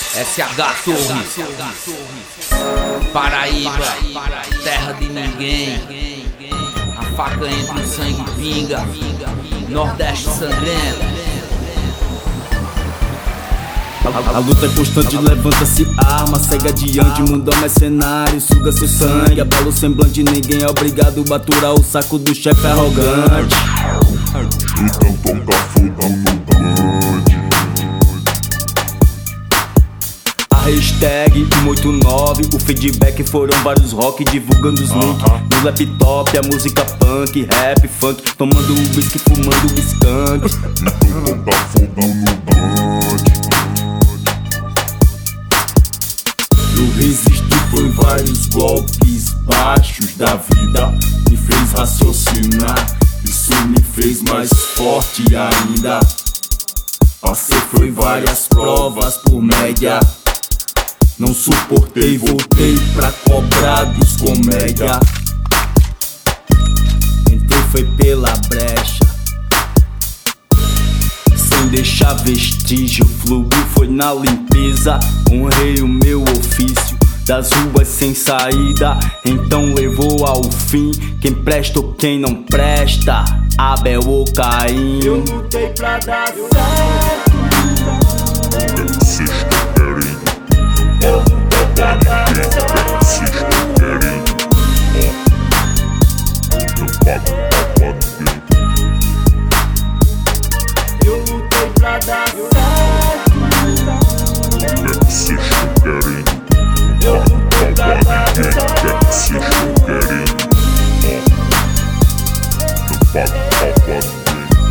SH Torres, Paraíba, terra de ninguém. A faca entre o sangue pinga, Nordeste sangrento. A luta é constante, levanta-se arma, segue adiante, mundão mercenário, suga seu sangue, abala o semblante, ninguém é obrigado a aturar o saco do chefe arrogante. Então toca fogo no band. A hashtag 189, o feedback foram vários rock divulgando os links do laptop, a música punk, rap, funk, tomando whisky, fumando skunk. Então toca fogo no band. Eu resisti, foi vários golpes baixos da vida, me fez raciocinar, isso me fez mais forte ainda. Passei foi várias provas por média, não suportei, voltei pra cobrar dos comédia. Entrei foi pela brecha, sem deixar vestígio, fluiu foi na limpeza. Honrei o meu ofício das ruas sem saída, então levou ao fim quem presta ou quem não presta, Abel ou Caim. Eu lutei pra dar certo, Vocês estão querendo. eu lutei pra dar certo. Vocês estão querendo. Eu pago pra ninguém. Eu lutei pra dar certo. Vocês estão querendo. Eu lutei pra dar certo. Vocês estão querendo. Eu pago pra ninguém.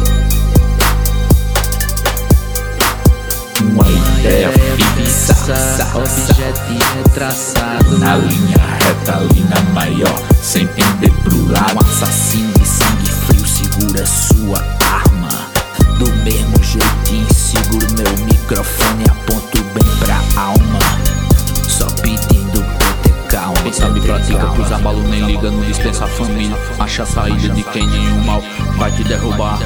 Uma ideia fixa, objeto retraçado na linha reta, linha maior, sem pender pro lado. Um assassino de sangue frio segura sua arma. Do mesmo jeitinho seguro meu microfone e aponto bem pra alma. Só pedindo pra ter calma. Quem sabe pratica, cruza balo, nem liga, não dispensa a família. Acha a saída de quem nenhum mal vai te derrubar.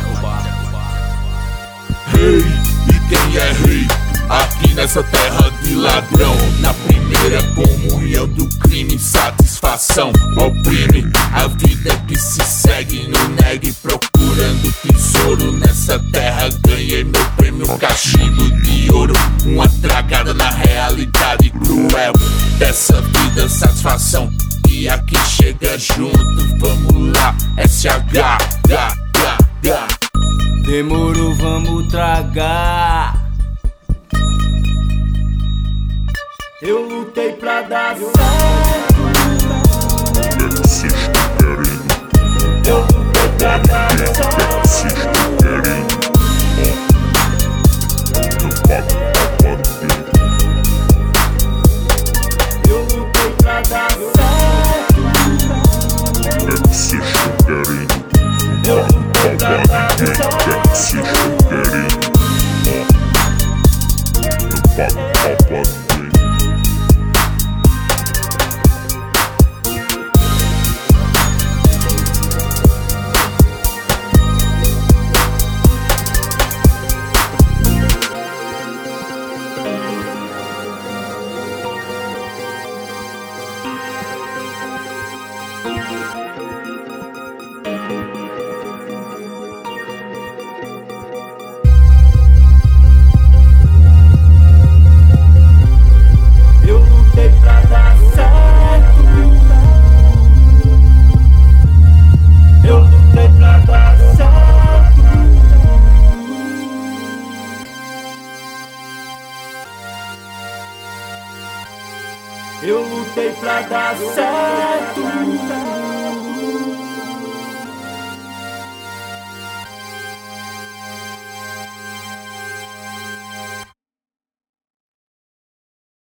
Rei, e quem é rei? Aqui nessa terra de ladrão, na primeira comunhão do crime, satisfação oprime. A vida que se segue, não negue, procurando tesouro. Nessa terra ganhei meu prêmio, cachimbo de ouro. Uma tragada na realidade cruel dessa vida, satisfação. E aqui chega junto, vamos lá, SH. Demorou, vamos tragar. Eu lutei pra dar certo. Vocês estão querendo. Eu lutei pra dar certo. Vocês estão querendo. Eu pago pra ninguém. Eu lutei pra dar certo. Vocês estão querendo. Eu lutei pra dar certo. Vocês estão querendo. Eu pago pra ninguém. Eu lutei pra dar certo. Eu lutei pra dar certo. Eu lutei pra dar certo.